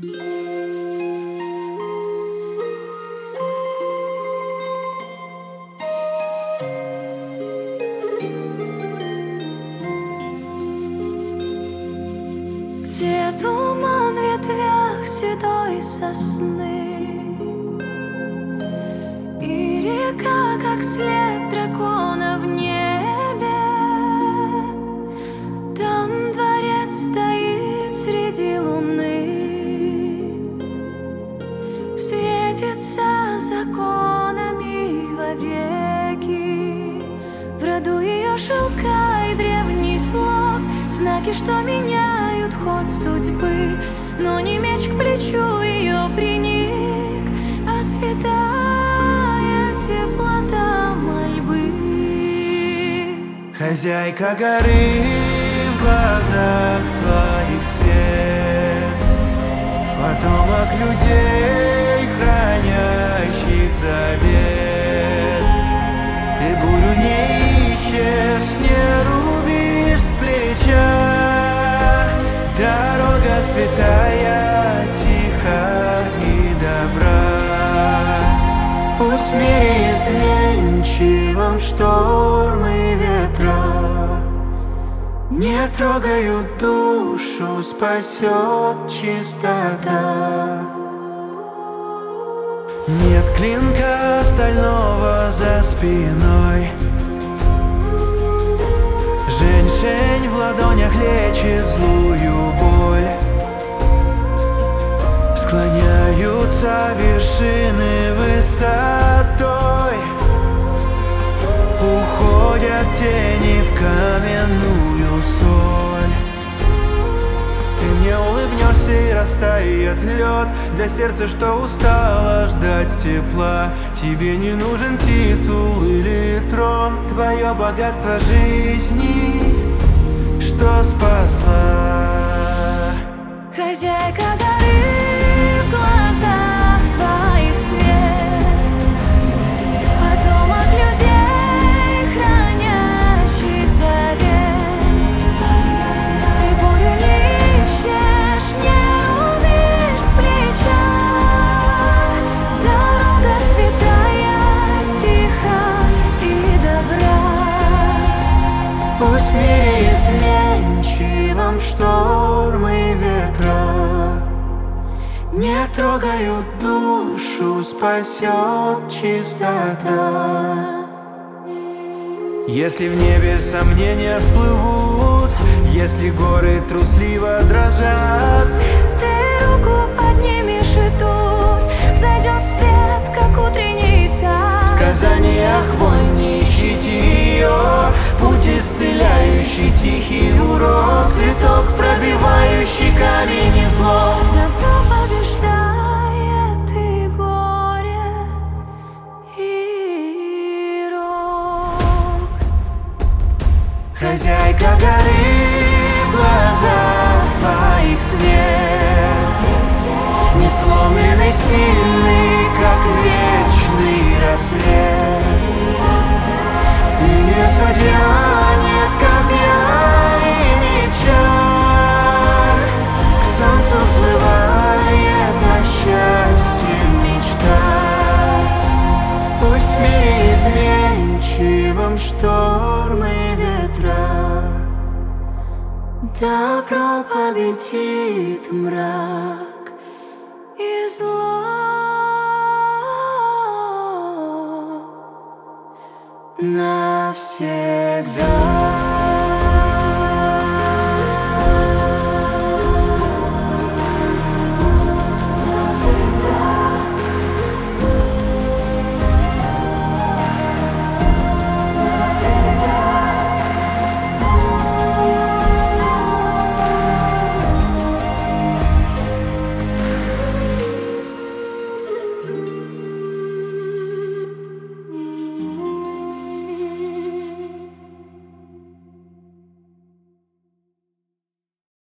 Где туман в ветвях седой сосны, и река, как след дракона в небе. Там дворец стоит среди луны, светится законами вовеки. В роду ее шелка и древний слог, знаки, что меняют ход судьбы. Но не меч к плечу ее приник, а святая теплота мольбы. Хозяйка горы, в глазах твоих свет, потомок людей, хранящих завет. Ты бурю не ищешь, не рубишь с плеча. Дорога святая, тиха и добра. Пусть в мире изменчивом штормы и ветра не трогают душу, спасет чистота. Нет клинка стального за спиной, женьшень в ладонях лечит злую боль. Склоняются вершины высотой, уходят тени в каменную соль. Ты мне улыбнешься и растает лед для сердца, что устало ждать тепла. Тебе не нужен титул или трон, твое богатство жизни, что спасла. Хозяйка горы, в глазах твоих свет, потомок людей, хранящих завет. Ты бурю не ищешь, не рубишь с плеча. Дорога святая, тиха и добра. Пусть в мире изменчивом штормы и ветра не трогают душу, спасет чистота. Если в небе сомнения всплывут, если горы трусливо дрожат, Ты руку поднимешь, и тут взойдет свет, как утренний сад. в сказаниях вон не ищите ее, путь исцеляющий, тихий урок, цветок, пробивающий камень и зло. Добро побеждает и горе, и рок. Хозяйка горы, в глазах твоих свет, не сломленный, сильный, как вечный рассвет. Ты не судья, нет копья и меча, к солнцу взлывает о счастье мечта. Пусть в мире изменчивом штормы и ветра добро победит мрак.